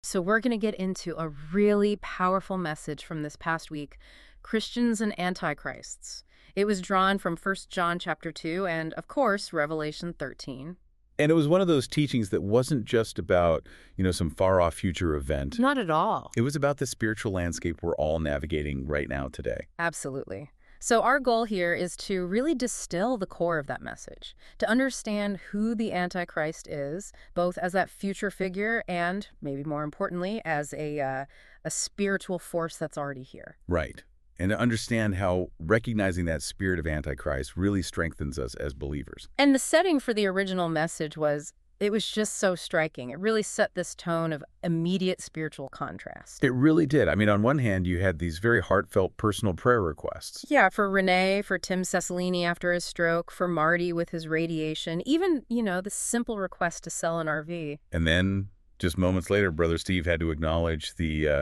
So we're going to get into a really powerful message from this past week, Christians and Antichrists. It was drawn from First John chapter 2 and, of course, Revelation 13. And it was one of those teachings that wasn't just about, some far-off future event. Not at all. It was about the spiritual landscape we're all navigating right now today. Absolutely. So our goal here is to really distill the core of that message, to understand who the Antichrist is, both as that future figure and, maybe more importantly, as a spiritual force that's already here. Right. And to understand how recognizing that spirit of Antichrist really strengthens us as believers. And the setting for the original message it was just so striking. It really set this tone of immediate spiritual contrast. It really did. I mean, on one hand, you had these very heartfelt personal prayer requests. Yeah, for Renee, for Tim Cessalini after his stroke, for Marty with his radiation, even, the simple request to sell an RV. And then, just moments later, Brother Steve had to acknowledge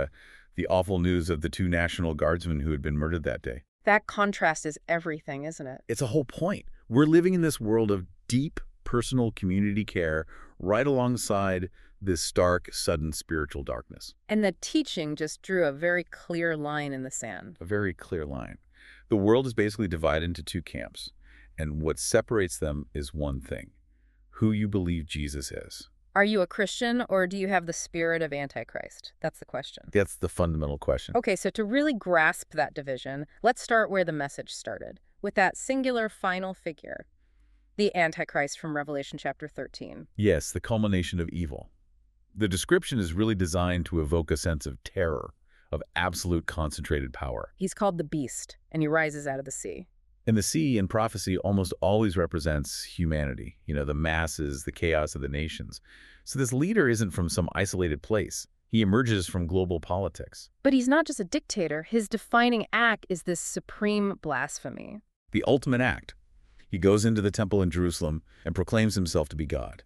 the awful news of the two National Guardsmen who had been murdered that day. That contrast is everything, isn't it? It's a whole point. We're living in this world of deep personal community care right alongside this stark, sudden spiritual darkness. And the teaching just drew a very clear line in the sand. A very clear line. The world is basically divided into two camps, and what separates them is one thing: who you believe Jesus is. Are you a Christian, or do you have the spirit of Antichrist? That's the question. That's the fundamental question. Okay, so to really grasp that division, let's start where the message started, with that singular final figure, the Antichrist from Revelation chapter 13. Yes, the culmination of evil. The description is really designed to evoke a sense of terror, of absolute concentrated power. He's called the Beast, and he rises out of the sea. And the sea in prophecy almost always represents humanity, the masses, the chaos of the nations. So this leader isn't from some isolated place. He emerges from global politics. But he's not just a dictator. His defining act is this supreme blasphemy. The ultimate act. He goes into the temple in Jerusalem and proclaims himself to be God.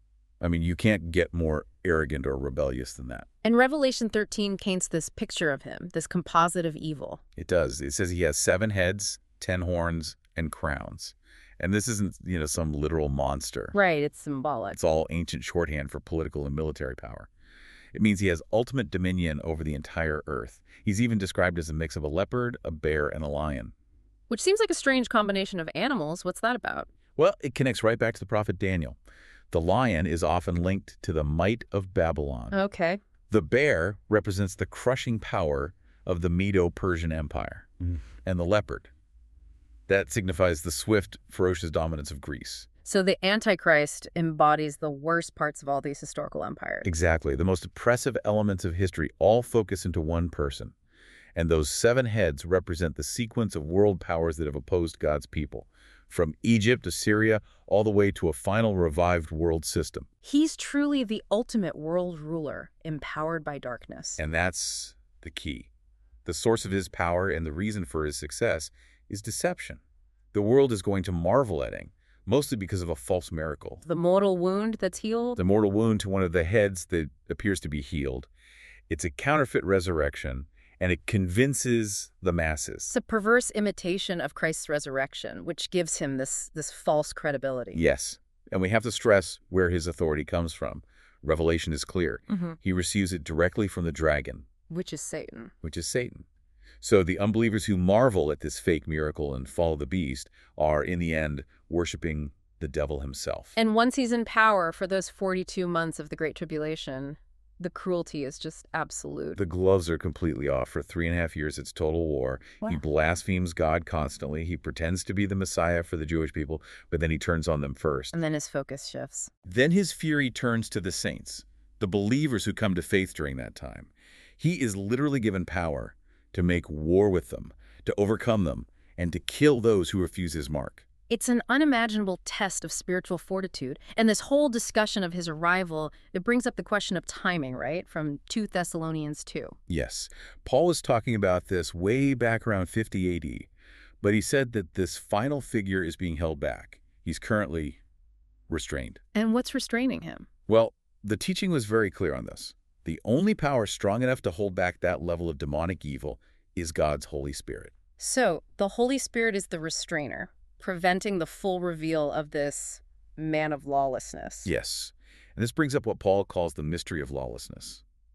I mean, you can't get more arrogant or rebellious than that. And Revelation 13 paints this picture of him, this composite of evil. It does. It says he has 7 heads, 10 horns, and crowns. And this isn't, some literal monster. Right, it's symbolic. It's all ancient shorthand for political and military power. It means he has ultimate dominion over the entire earth. He's even described as a mix of a leopard, a bear, and a lion. Which seems like a strange combination of animals. What's that about? Well, it connects right back to the prophet Daniel. The lion is often linked to the might of Babylon. Okay. The bear represents the crushing power of the Medo-Persian Empire. And the leopard, that signifies the swift, ferocious dominance of Greece. So the Antichrist embodies the worst parts of all these historical empires. Exactly. The most oppressive elements of history all focus into one person. And those 7 heads represent the sequence of world powers that have opposed God's people, from Egypt to Syria, all the way to a final revived world system. He's truly the ultimate world ruler, empowered by darkness. And that's the key. The source of his power and the reason for his success is deception. The world is going to marvel at him, mostly because of a false miracle. The mortal wound that's healed? The mortal wound to one of the heads that appears to be healed. It's a counterfeit resurrection, and it convinces the masses. It's a perverse imitation of Christ's resurrection, which gives him this false credibility. Yes, and we have to stress where his authority comes from. Revelation is clear. He receives it directly from the dragon. Which is Satan. Which is Satan. So the unbelievers who marvel at this fake miracle and follow the beast are, in the end, worshiping the devil himself. And once he's in power for those 42 months of the Great Tribulation, the cruelty is just absolute. The gloves are completely off. For 3.5 years, it's total war. Wow. He blasphemes God constantly. He pretends to be the Messiah for the Jewish people, but then he turns on them first. And then his focus shifts. Then his fury turns to the saints, the believers who come to faith during that time. He is literally given power to make war with them, to overcome them, and to kill those who refuse his mark. It's an unimaginable test of spiritual fortitude. And this whole discussion of his arrival, it brings up the question of timing, right? From 2 Thessalonians 2. Yes. Paul was talking about this way back around 50 AD, but he said that this final figure is being held back. He's currently restrained. And what's restraining him? Well, the teaching was very clear on this. The only power strong enough to hold back that level of demonic evil is God's Holy Spirit. So, the Holy Spirit is the restrainer, preventing the full reveal of this man of lawlessness. Yes. And this brings up what Paul calls the mystery of lawlessness.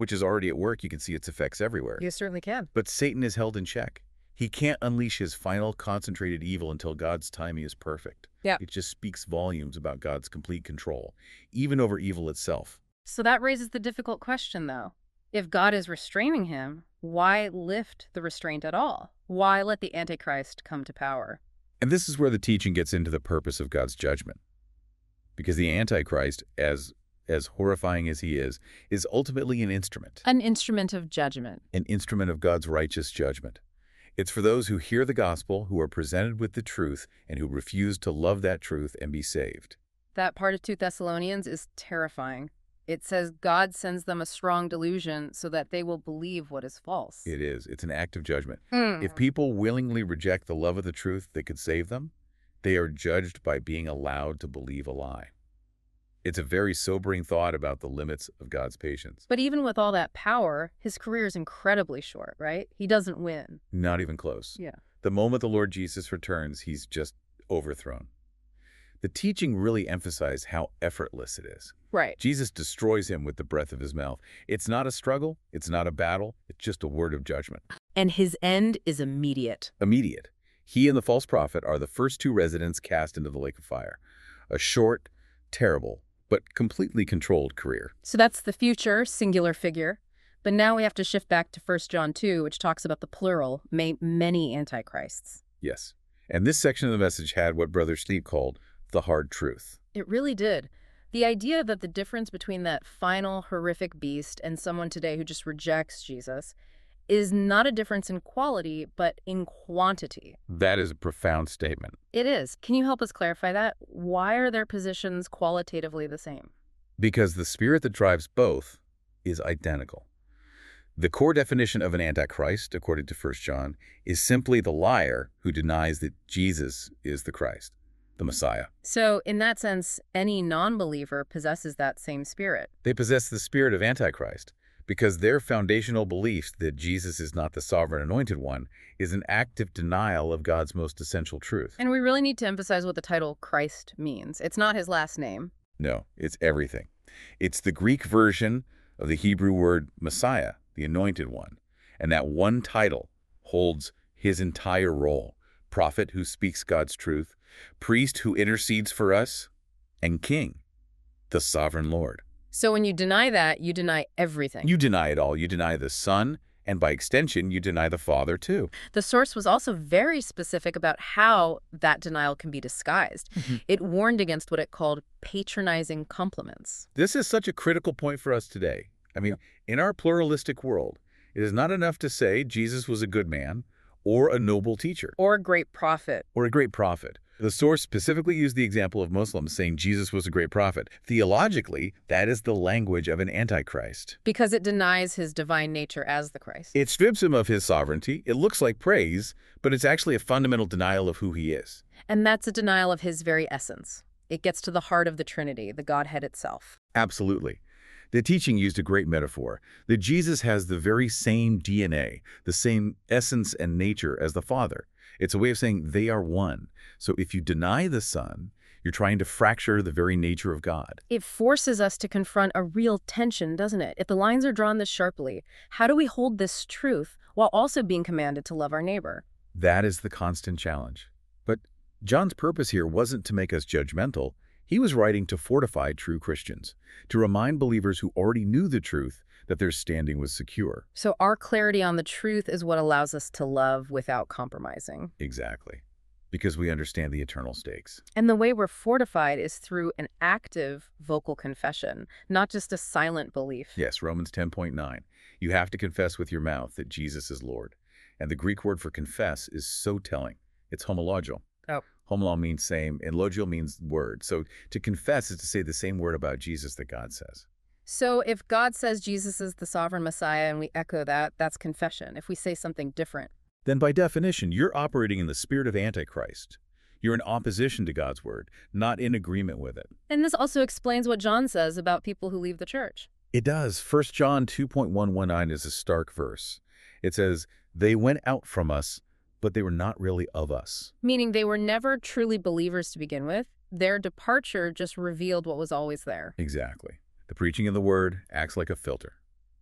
which is already at work. You can see its effects everywhere. You certainly can. But Satan is held in check. He can't unleash his final concentrated evil until God's timing is perfect. Yeah. It just speaks volumes about God's complete control, even over evil itself. So that raises the difficult question, though. If God is restraining him, why lift the restraint at all? Why let the Antichrist come to power? And this is where the teaching gets into the purpose of God's judgment. Because the Antichrist, as horrifying as he is ultimately an instrument. An instrument of judgment. An instrument of God's righteous judgment. It's for those who hear the gospel, who are presented with the truth, and who refuse to love that truth and be saved. That part of 2 Thessalonians is terrifying. It says God sends them a strong delusion so that they will believe what is false. It is. It's an act of judgment. If people willingly reject the love of the truth that could save them, they are judged by being allowed to believe a lie. It's a very sobering thought about the limits of God's patience. But even with all that power, his career is incredibly short, right? He doesn't win. Not even close. Yeah. The moment the Lord Jesus returns, he's just overthrown. The teaching really emphasized how effortless it is. Right. Jesus destroys him with the breath of his mouth. It's not a struggle. It's not a battle. It's just a word of judgment. And his end is immediate. Immediate. He and the false prophet are the first two residents cast into the lake of fire. A short, terrible, but completely controlled career. So that's the future, singular figure. But now we have to shift back to 1 John 2, which talks about the plural, many antichrists. Yes. And this section of the message had what Brother Steve called the hard truth. It really did. The idea that the difference between that final horrific beast and someone today who just rejects Jesus is not a difference in quality, but in quantity. That is a profound statement. It is. Can you help us clarify that? Why are their positions qualitatively the same? Because the spirit that drives both is identical. The core definition of an antichrist, according to 1 John, is simply the liar who denies that Jesus is the Christ, the Messiah. So, in that sense, any non-believer possesses that same spirit. They possess the spirit of Antichrist because their foundational belief that Jesus is not the sovereign anointed one is an active denial of God's most essential truth. And we really need to emphasize what the title Christ means. It's not his last name. No, it's everything. It's the Greek version of the Hebrew word Messiah, the anointed one. And that one title holds his entire role. Prophet who speaks God's truth, priest who intercedes for us, and king, the sovereign Lord. So when you deny that, you deny everything. You deny it all. You deny the Son, and by extension, you deny the Father too. The source was also very specific about how that denial can be disguised. It warned against what it called patronizing compliments. This is such a critical point for us today. I mean, in our pluralistic world, it is not enough to say Jesus was a good man or a noble teacher. Or a great prophet. Or a great prophet. The source specifically used the example of Muslims saying Jesus was a great prophet. Theologically, that is the language of an antichrist. Because it denies his divine nature as the Christ. It strips him of his sovereignty. It looks like praise, but it's actually a fundamental denial of who he is. And that's a denial of his very essence. It gets to the heart of the Trinity, the Godhead itself. Absolutely. The teaching used a great metaphor, that Jesus has the very same DNA, the same essence and nature as the Father. It's a way of saying they are one. So if you deny the Son, you're trying to fracture the very nature of God. It forces us to confront a real tension, doesn't it? If the lines are drawn this sharply, how do we hold this truth while also being commanded to love our neighbor? That is the constant challenge. But John's purpose here wasn't to make us judgmental. He was writing to fortify true Christians, to remind believers who already knew the truth that their standing was secure. So our clarity on the truth is what allows us to love without compromising. Exactly. Because we understand the eternal stakes. And the way we're fortified is through an active vocal confession, not just a silent belief. Yes, Romans 10.9. You have to confess with your mouth that Jesus is Lord. And the Greek word for confess is so telling. It's homologio. Oh. Homolo means same, and logio means word. So to confess is to say the same word about Jesus that God says. So if God says Jesus is the sovereign Messiah and we echo that, that's confession. If we say something different, then by definition, you're operating in the spirit of Antichrist. You're in opposition to God's word, not in agreement with it. And this also explains what John says about people who leave the church. It does. 1 John 2.119 is a stark verse. It says, they went out from us, but they were not really of us. Meaning they were never truly believers to begin with. Their departure just revealed what was always there. Exactly. The preaching of the word acts like a filter.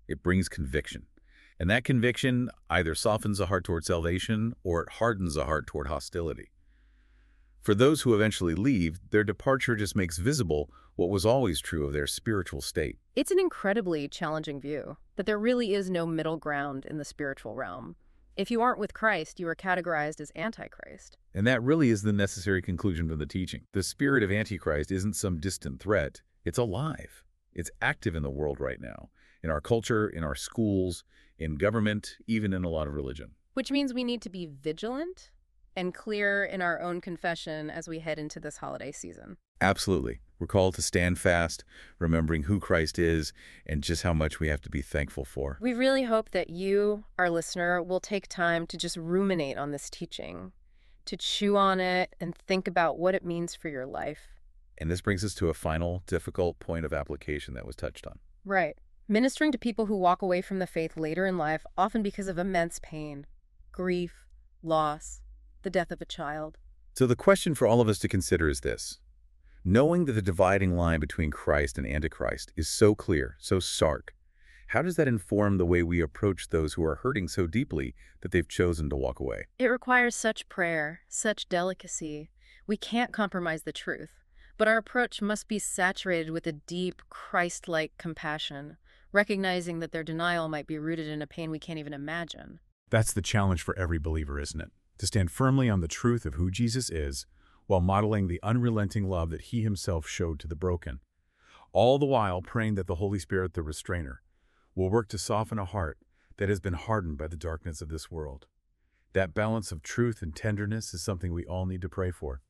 It brings conviction. And that conviction either softens a heart toward salvation or it hardens a heart toward hostility. For those who eventually leave, their departure just makes visible what was always true of their spiritual state. It's an incredibly challenging view, that there really is no middle ground in the spiritual realm. If you aren't with Christ, you are categorized as Antichrist. And that really is the necessary conclusion of the teaching. The spirit of Antichrist isn't some distant threat. It's alive. It's active in the world right now, in our culture, in our schools, in government, even in a lot of religion. Which means we need to be vigilant and clear in our own confession as we head into this holiday season. Absolutely. We're called to stand fast, remembering who Christ is and just how much we have to be thankful for. We really hope that you, our listener, will take time to just ruminate on this teaching, to chew on it and think about what it means for your life. And this brings us to a final, difficult point of application that was touched on. Right. Ministering to people who walk away from the faith later in life, often because of immense pain, grief, loss, the death of a child. So the question for all of us to consider is this. Knowing that the dividing line between Christ and Antichrist is so clear, so stark, how does that inform the way we approach those who are hurting so deeply that they've chosen to walk away? It requires such prayer, such delicacy. We can't compromise the truth, but our approach must be saturated with a deep, Christ-like compassion, recognizing that their denial might be rooted in a pain we can't even imagine. That's the challenge for every believer, isn't it? To stand firmly on the truth of who Jesus is, while modeling the unrelenting love that he himself showed to the broken. All the while praying that the Holy Spirit, the restrainer, will work to soften a heart that has been hardened by the darkness of this world. That balance of truth and tenderness is something we all need to pray for.